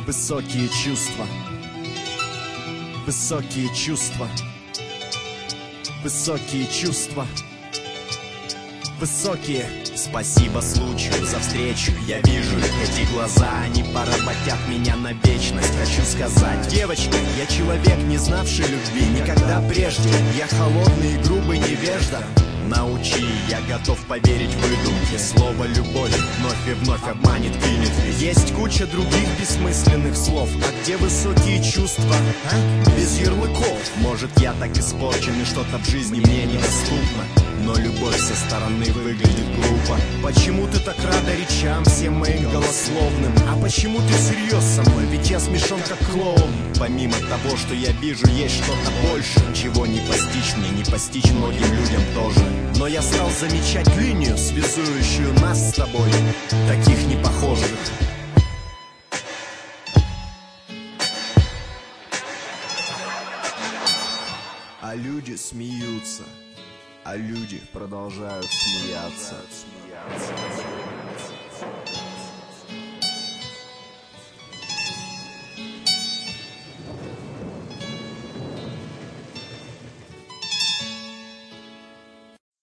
Высокие чувства, высокие чувства, высокие чувства, высокие. Спасибо случаю за встречу. Я вижу эти глаза, они поработят меня на вечность. Хочу сказать, девочка, я человек, не знавший любви никогда прежде. Я холодный и грубый невежда. Научи, я готов поверить в выдумки. Слово «любовь» вновь и вновь обманет, кинет. Есть куча других бессмысленных слов. А где высокие чувства, а? Без ярлыков. Может, я так испорчен и что-то в жизни мне недоступно, но любовь со стороны выглядит глупо. Почему ты так рада речам всем моим голословным? А почему ты всерьез со мной? Ведь я смешон как клоун. Помимо того, что я вижу, есть что-то больше, чего не постичь мне, не постичь многим людям тоже. Но я стал замечать линию, связующую нас с тобой, таких непохожих. А люди смеются, а люди продолжают смеяться.